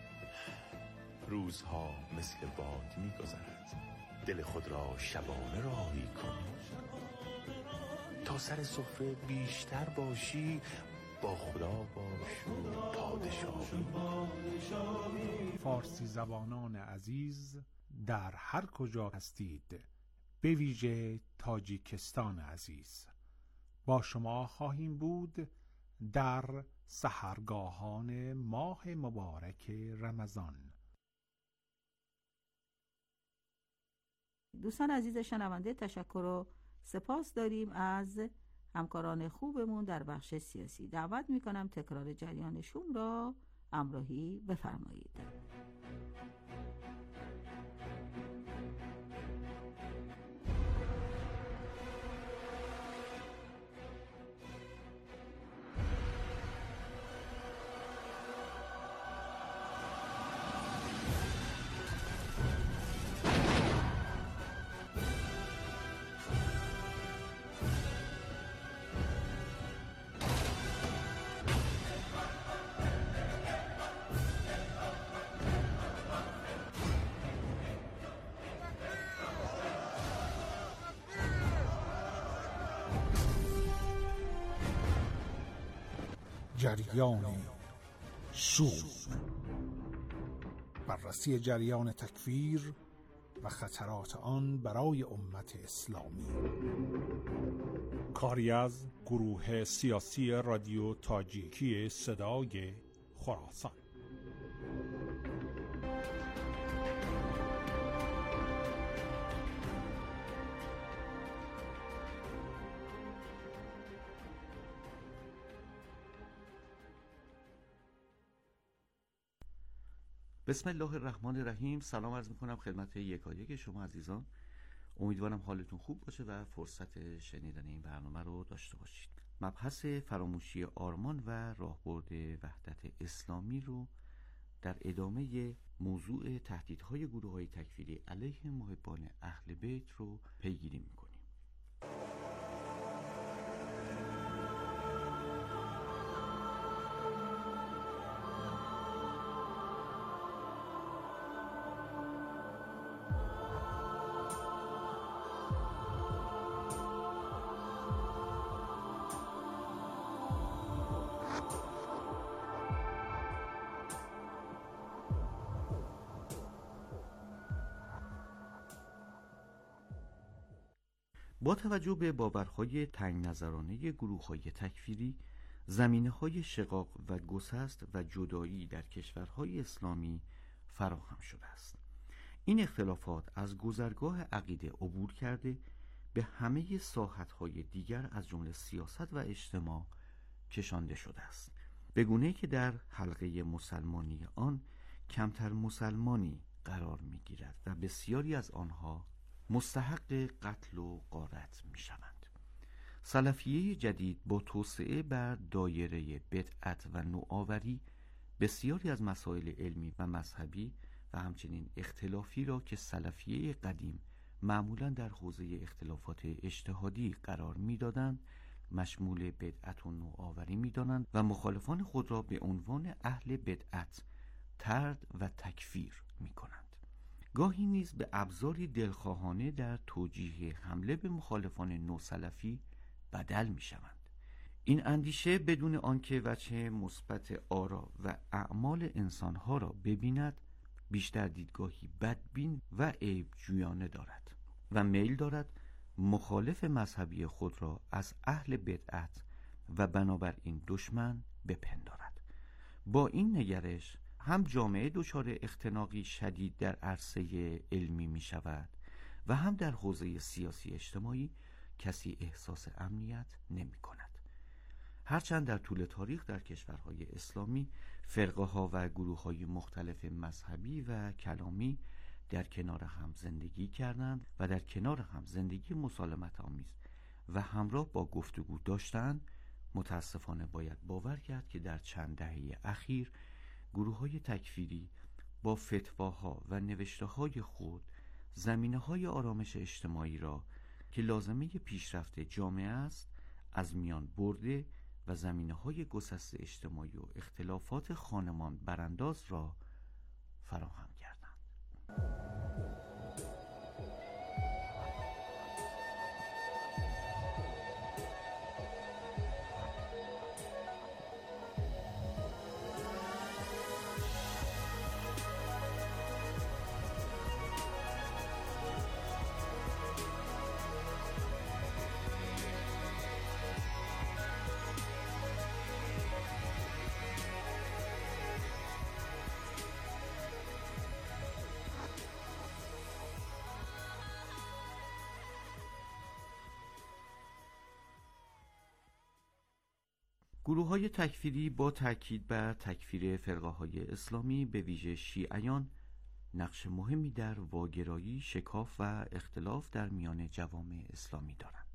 روزها مثل باد می‌گذرد، دل خود را شبانه راهی کن. تا سر سفره بیشتر باشی، با خدا باش و پادشاهی.
فارسی زبانان عزیز در هر کجا هستید، به ویژه تاجیکستان عزیز، با شما خواهیم بود در سحرگاهان ماه مبارک رمضان.
دوستان عزیز شنونده، تشکر و سپاس داریم از همکاران خوبمون در بخش سیاسی. دعوت میکنم تکرار جریان شوم را همراهی بفرمایید.
جریان شوم، بررسی جریان تکفیر و خطرات آن برای امت اسلامی. کاری از گروه سیاسی رادیو تاجیکی صدای خراسان.
بسم الله الرحمن الرحیم. سلام عرض میکنم خدمت یکایک شما عزیزان. امیدوارم حالتون خوب باشه و فرصت شنیدن این برنامه رو داشته باشید. مبحث فراموشی آرمان و راهبرد وحدت اسلامی رو در ادامه موضوع تهدیدهای گروه‌های تکفیری علیه محبان اهل بیت رو پیگیری میکنیم. با توجه به باورهای تنگ نظرانه گروه‌های تکفیری، زمینه‌های شقاق و گسست و جدایی در کشورهای اسلامی فراهم شده است. این اختلافات از گذرگاه عقیده عبور کرده به همه ساحت‌های دیگر از جمله سیاست و اجتماع کشانده شده است، به گونه‌ای که در حلقه مسلمانی آن کمتر مسلمانی قرار می‌گیرد و بسیاری از آنها مستحق قتل و غارت می شوند. سلفیه جدید با توسعه بر دایره بدعت و نوآوری بسیاری از مسائل علمی و مذهبی و همچنین اختلافی را که سلفیه قدیم معمولاً در حوزه اختلافات اجتهادی قرار می دادند مشمول بدعت و نوآوری می دانند و مخالفان خود را به عنوان اهل بدعت طرد و تکفیر می کنند. گاهی نیز به ابزاری دلخواهانه در توجیه حمله به مخالفان نوسلفی بدل می شوند. این اندیشه بدون آنکه وجه مثبت آرا و اعمال انسانها را ببیند، بیشتر دیدگاهی بدبین و عیب جویانه دارد و میل دارد مخالف مذهبی خود را از اهل بدعت و بنابراین دشمن بپندارد. با این نگرش هم جامعه دچار اختناقی شدید در عرصه علمی می شود و هم در حوزه سیاسی اجتماعی کسی احساس امنیت نمی کند. هرچند در طول تاریخ در کشورهای اسلامی فرقه ها و گروه های مختلف مذهبی و کلامی در کنار هم زندگی کردند و در کنار هم زندگی مسالمت آمیز و همراه با گفتگو داشتند، متاسفانه باید باور کرد که در چند دهه اخیر گروه‌های تکفیری با فتواها و نوشته‌های خود زمینه‌های آرامش اجتماعی را که لازمه پیشرفت جامعه است از میان برده و زمینه‌های گسست اجتماعی و اختلافات خانمان برانداز را فراهم کردند. گروه‌های تکفیری با تأکید بر تکفیر فرقه‌های اسلامی به ویژه شیعیان نقش مهمی در واگرایی، شکاف و اختلاف در میان جوامع اسلامی دارند.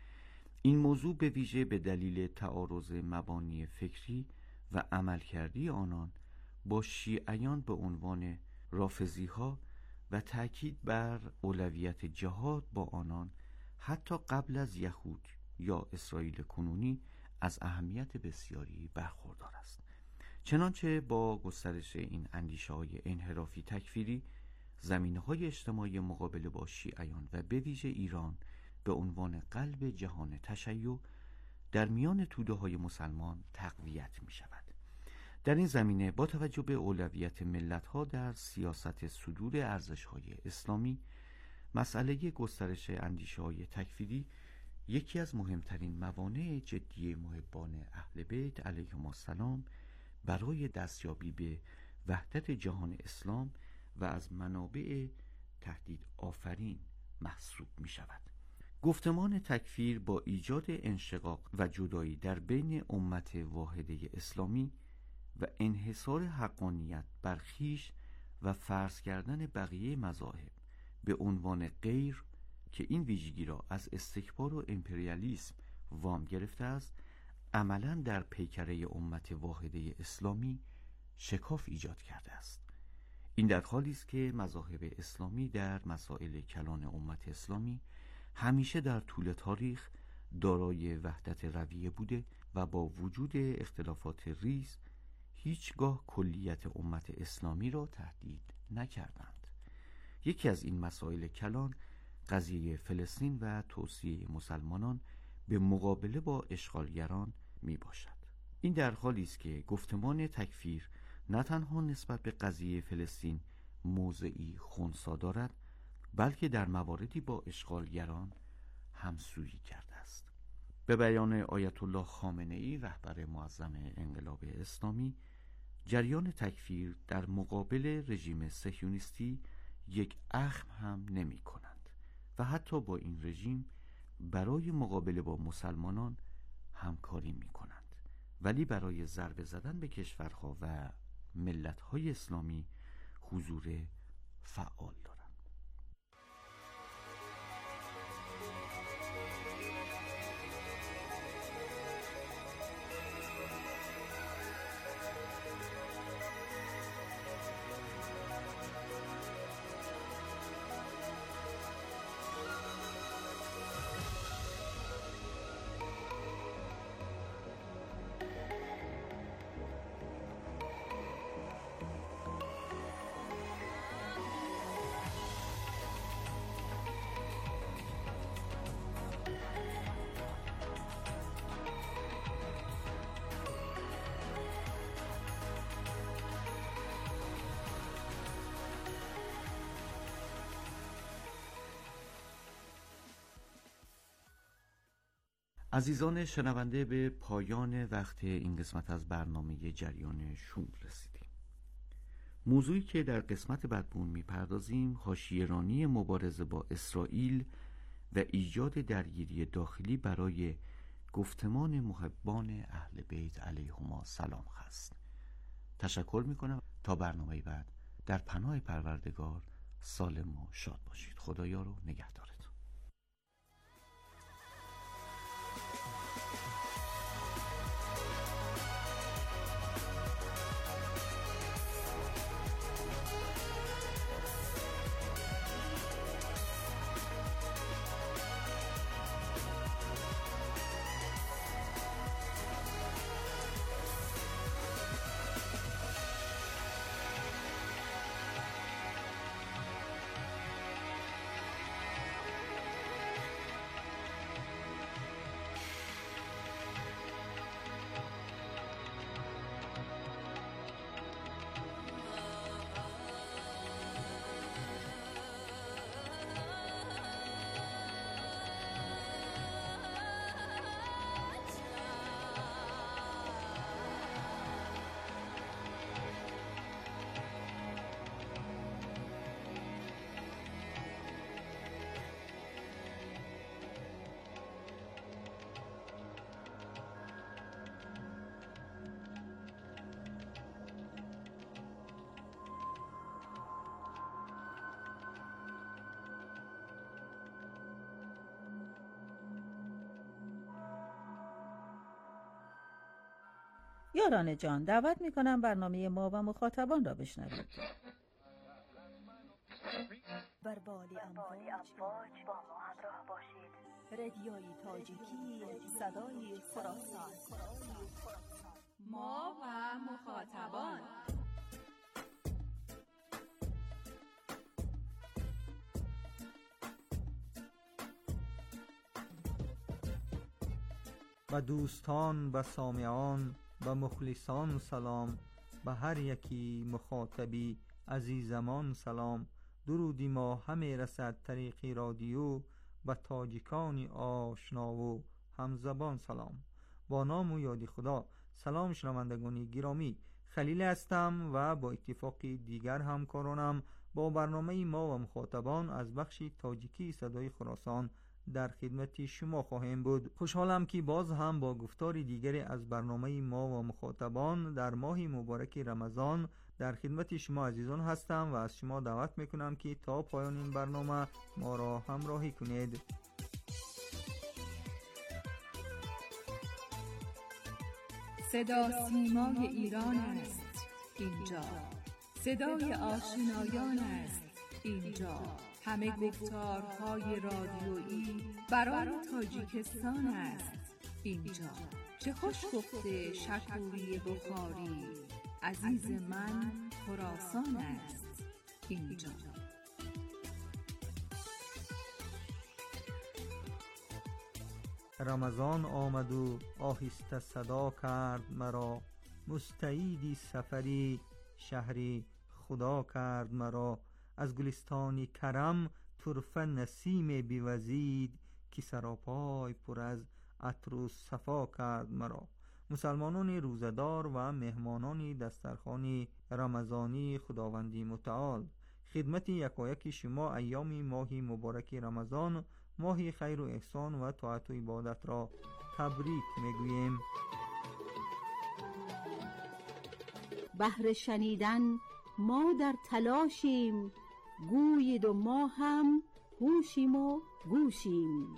این موضوع به ویژه به دلیل تعارض مبانی فکری و عملکردی آنان با شیعیان به عنوان رافضی‌ها و تأکید بر اولویت جهاد با آنان حتی قبل از یهود یا اسرائیل کنونی از اهمیت بسیاری برخوردار است. چنانچه با گسترش این اندیشه‌های انحرافی تکفیری، زمینه‌های اجتماعی مقابله با شیعیان و به ویژه ایران به عنوان قلب جهان تشیع در میان توده‌های مسلمان تقویت می‌شود. در این زمینه با توجه به اولویت ملت‌ها در سیاست صدور ارزش‌های اسلامی، مسئله گسترش اندیشه‌های تکفیری یکی از مهمترین موانع جدی محبان اهل بیت علیهم السلام برای دستیابی به وحدت جهان اسلام و از منابع تهدید آفرین محسوب می شود. گفتمان تکفیر با ایجاد انشقاق و جدایی در بین امت واحده اسلامی و انحصار حقانیت بر خویش و فرض کردن بقیه مذاهب به عنوان غیر که این ویژگی را از استکبار و امپریالیسم وام گرفته است، عملاً در پیکره امت واحده اسلامی شکاف ایجاد کرده است. این در حالی است که مذاهب اسلامی در مسائل کلان امت اسلامی همیشه در طول تاریخ دارای وحدت رویه بوده و با وجود اختلافات ریز هیچگاه کلیت امت اسلامی را تهدید نکردند. یکی از این مسائل کلان قضیه فلسطین و توصیه مسلمانان به مقابله با اشغالگران می باشد. این در حالی است که گفتمان تکفیر نه تنها نسبت به قضیه فلسطین موضعی خنثی دارد، بلکه در مواردی با اشغالگران همسویی کرده است. به بیان آیت الله خامنه‌ای رهبر معظم انقلاب اسلامی، جریان تکفیر در مقابل رژیم صهیونیستی یک اخم هم نمی کنند و حتی با این رژیم برای مقابله با مسلمانان همکاری می کنند، ولی برای ضربه زدن به کشورها و ملت‌های اسلامی حضور فعال دارند. عزیزان شنونده، به پایان وقت این قسمت از برنامه جریان شوم رسیدیم. موضوعی که در قسمت بعد به اون میپردازیم حاشیه‌رانی مبارزه با اسرائیل و ایجاد درگیری داخلی برای گفتمان محبان اهل بیت علیهم السلام هست. تشکر میکنم. تا برنامه بعد در پناه پروردگار سالم و شاد باشید. خدایا رو نگهدارتون.
یاران جان، دعوت میکنم برنامه ما و مخاطبان را بشنوید.
بر بال امواج با ما همراه باشید. رادیوی تاجیکی صدای خراسان.
ما و مخاطبان.
و دوستان و سامعان و مخلصان سلام، به هر یکی مخاطبی عزیزمان سلام. درودی ما همه رسد طریقی رادیو و تاجیکانی آشنا و همزبان سلام. با نام و یاد خدا. سلام شنوندگان گرامی، خلیل هستم و با اتفاقی دیگر همکارانم با برنامه ما و مخاطبان از بخش تاجیکی صدای خراسان در خدمت شما خواهیم بود. خوشحالم که باز هم با گفتاری دیگری از برنامه ما و مخاطبان در ماه مبارک رمضان در خدمت شما عزیزان هستم و از شما دعوت میکنم که تا پایان این برنامه ما را همراهی کنید.
صدا سیمای ایران است اینجا، صدای آشنایان است اینجا، همه گفتارهای رادیویی برای تاجیکستان است اینجا. چه خوش گفته شکوری بخاری، عزیز من خراسان است اینجا.
رمضان آمد و آهسته صدا کرد مرا، مستعیدی سفری شهری خدا کرد مرا. از گلستانی کرم طرفه نسیم بیوزید، که سراپای پر از عطر و صفا کرد مرا. مسلمانان روزدار و مهمانان دسترخوان رمضانی خداوندی متعال، خدمت یکایک شما ایام ماه مبارک رمضان، ماه خیر و احسان و طاعت و عبادت را تبریک میگوییم.
بهر شنیدن ما در تلاشیم، گویید و ما هم هوشیم و گوشیم.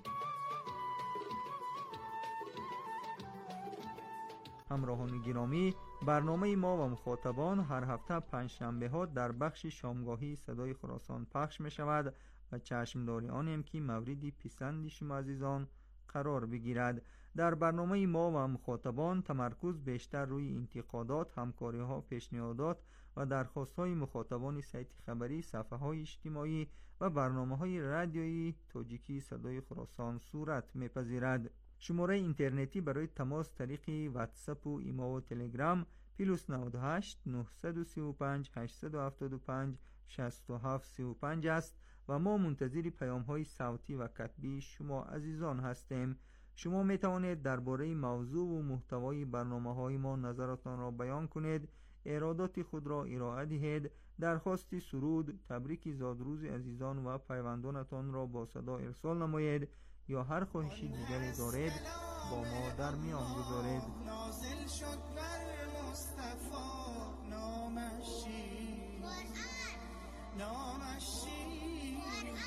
همراهان گرامی، برنامه ما و مخاطبان هر هفته پنجشنبه ها در بخش شامگاهی صدای خراسان پخش می شود و چشمداری آنیم که موردی پسند شما عزیزان قرار بگیرد. در برنامه ما و مخاطبان تمرکز بیشتر روی انتقادات، همکاری ها، پیشنهادات و درخواست های مخاطبان سایت خبری، صفحه های اجتماعی و برنامه های رادیویی تاجیکی صدای خراسان صورت میپذیرد. شماره اینترنتی برای تماس طریق واتساپ و ایما و تلگرام پلوس نود و هشت نهصد و سی و پنج هشتصد و هفتاد و پنج شصت و هفت سی و پنج است و ما منتظر پیام های صوتی و کتبی شما عزیزان هستیم. شما می توانید درباره موضوع و محتوای برنامه های ما نظرتان را بیان کنید، ارادات خود را ارائه دهید، درخواست سرود، تبریک زادروز عزیزان و پیوندانتان را با صدا ارسال نمایید یا هر خواهشی دیگری دارید با ما در میان گذارید.
نازل شد بر مصطفی نامشی نامشی،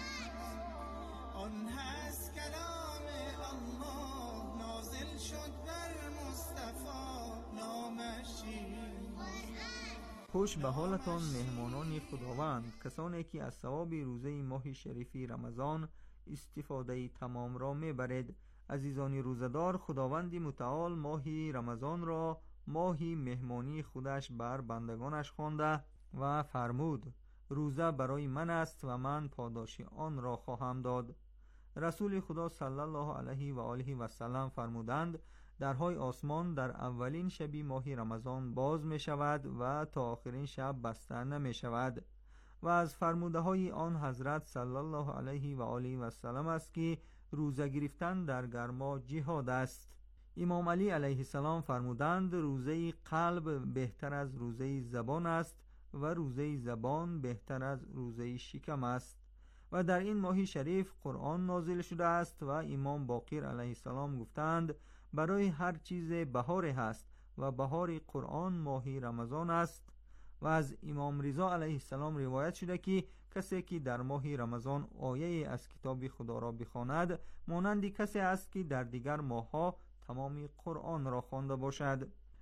آن هست کلام الله. نازل شد بر مصطفی نامشی.
خوش به حالتان مهمانان خداوند، کسانی که از ثواب روزه ماه شریفی رمضان استفاده تمام را میبرید. عزیزان روزدار، خداوند متعال ماه رمضان را ماهی مهمانی خودش بر بندگانش خوانده و فرمود: روزه برای من است و من پاداش آن را خواهم داد. رسول خدا صلی الله علیه و آله و سلم فرمودند: درهای آسمان در اولین شبی ماه رمضان باز می شود و تا آخرین شب بسته نمی شود. و از فرموده های آن حضرت صلی الله علیه و آله و سلم است که روزه گرفتن در گرما جهاد است. امام علی علیه السلام فرمودند: روزه قلب بهتر از روزه زبان است و روزه زبان بهتر از روزه شکم است. و در این ماه شریف قرآن نازل شده است و امام باقر علیه السلام گفتند: برای هر چیز بهاری هست و بهار قرآن ماه رمضان است. و از امام رضا علیه السلام روایت شده که کسی که در ماه رمضان آیه از کتاب خدا را بخواند مانند کسی است که در دیگر ماه‌ها تمام قرآن را خوانده باشد.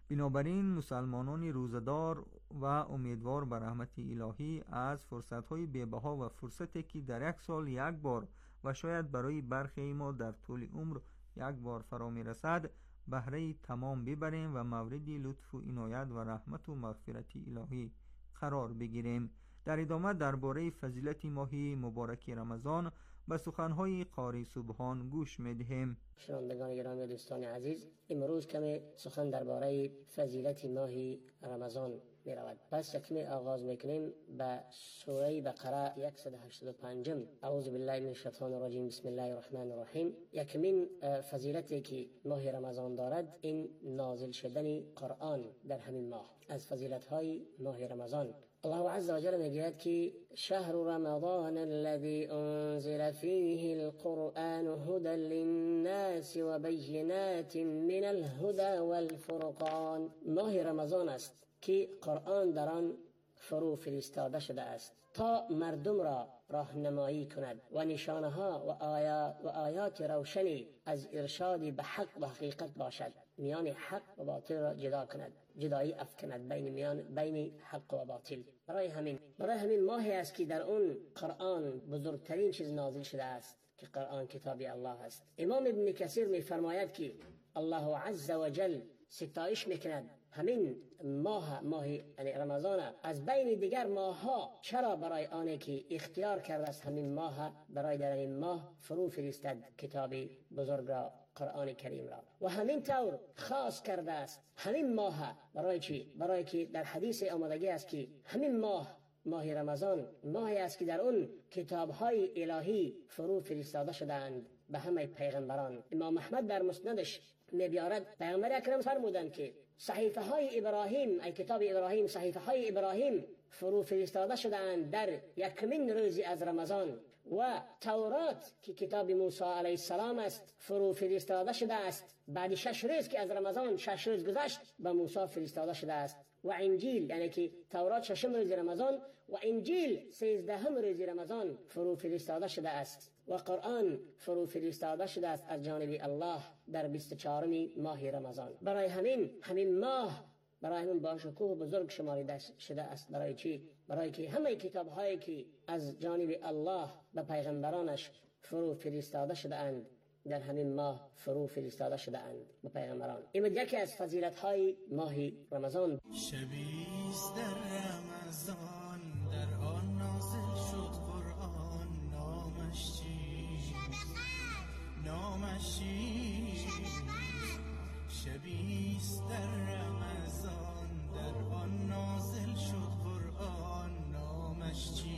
بنابراین مسلمانان روزدار و امیدوار به رحمت الهی از فرصت‌های بی‌بها و فرصتی که در یک سال یک بار و شاید برای برخی ما در طول عمر یک بار فرا می‌رسد بهره تمام ببریم و مورد لطف و عنایت و رحمت و مغفرت الهی قرار بگیریم. در ادامه درباره فضیلت ماه مبارک رمضان به سخن‌های قاری سبحان گوش می‌دهیم.
شنوندگان گرامی و دوستان عزیز، امروز کمی سخن درباره فضیلت ماه رمضان می رود. پس یکمی آغاز میکنیم به سوره بقره صد و هشتاد و پنج. اعوذ بالله من الشیطان الرجیم، بسم الله الرحمن الرحیم. یکمین فضیلتی که ماه رمضان دارد این نازل شدن قرآن در همین ماه. از فضیلت‌های ماه رمضان الله عز وجل میگوید که شهر رمضان الذي انزل فيه القرآن هدى للناس وبينات من الهدى والفرقان. ماه رمضان است که قرآن در آن فرو فرستاده شده است تا مردم را راهنمایی کند و نشانه ها و آیات و آیات روشنی از ارشاد به حق و حقیقت باشد، میان حق و باطل را جدا کند، جدایی افکند بین میان بین حق و باطل. برای همین برای همین ماهی است که در اون قرآن بزرگترین چیز نازل شده است که قرآن کتاب الله است. امام ابن کثیر میفرماید که الله عز وجل ستایش میکند همین ماه ماه یعنی رمضان از بین دیگر ماه ها. چرا؟ برای آنه که اختیار کرده است همین ماه برای در این ماه فرو فرستد کتاب بزرگ را، قرآن کریم را، و همین طور خاص کرده است همین ماه. برای چی؟ برای که در حدیث آمدگی است که همین ماه ماه رمضان ماهی است که در اون کتاب‌های الهی فرو فرستاده شدند به همه پیغمبران. امام احمد در مسندش می‌بیارد پیغمبر اکرم فرمودند که صحیفه های ابراهیم، ای کتاب ابراهیم، صحیفه های ابراهیم فرو فرستاده شدند در یکمین روزی از رمضان، و تورات که کتاب موسی علیه السلام است فرو فرستاده شده است بعد شش روز که از رمضان شش روز گذشت به موسی فرستاده شده است، و انجیل یعنی که تورات ششم روز رمضان و انجیل سیزدهم روز رمضان فرو فرستاده شده است، و قرآن فرو فرستاده شده است از جانب الله در بیست و چهارم ماه رمضان. برای همین همین ماه برای همین با شکوه بزرگ شماریده شده است. برای چی؟ برای که همه کتاب هایی که از جانب الله به پیغمبرانش فرو فرستاده شده اند در همین ماه فرو فرستاده شده اند به پیغمبران. این یکی از فضیلت های ماه رمضان.
شبیست در رمضان در آن نازل شد قرآن، نامش چیست؟ نامش چیست؟ شبیست در رمضان در آن نازل شد قرآن، نامش چیست؟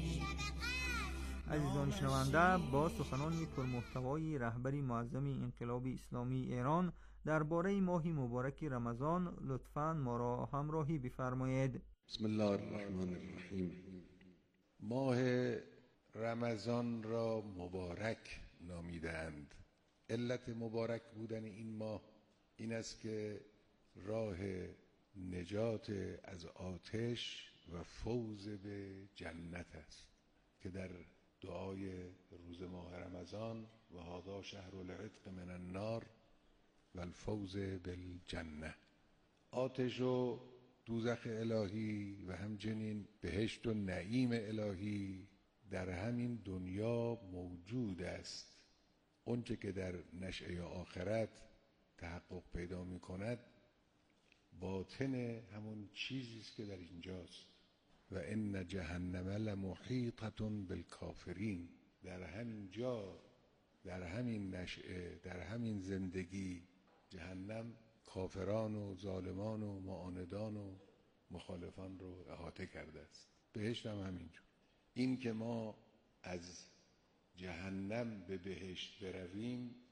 عزیزان شنونده، با سخنان پرمحتوای رهبر معظم انقلاب اسلامی ایران درباره ماه مبارک رمضان لطفاً ما را همراهی بفرمایید.
بسم الله الرحمن الرحیم. ماه رمضان را مبارک نامیدند. علت مبارک بودن این ماه این است که راه نجات از آتش و فوز به جنت است که در دعای روز ماه رمضان و هذا شهر العتق من النار و الفوز بالجنه، آتش و دوزخ الهی و همچنین بهشت و نعیم الهی در همین دنیا موجود است. اونچه که در نشأه آخرت تحقق پیدا می کند باطن همون چیزی است که در اینجاست. و ان جهنم لمحیطة بالکافرین. در همین جا، در همین نشأه، در همین زندگی جهنم کافران و ظالمان و معاندان و مخالفان رو احاطه کرده است. بهشت هم همینجور. این که ما از جهنم به بهشت برویم